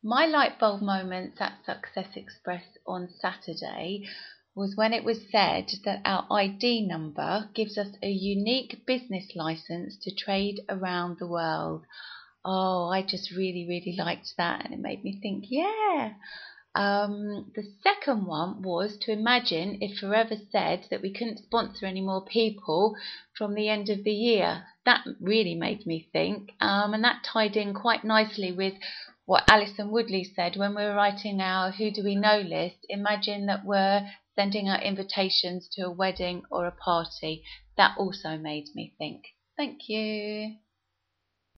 My light bulb moments at Success Express on Saturday was when it was said that our ID number gives us a unique business license to trade around the world. Oh, I just really, really liked that, and it made me think, yeah. The second one was to imagine if Forever said that we couldn't sponsor any more people from the end of the year. That really made me think, and that tied in quite nicely with what Alison Woodley said when we were writing our Who Do We Know list. Imagine that we're sending out invitations to a wedding or a party. That also made me think. Thank you.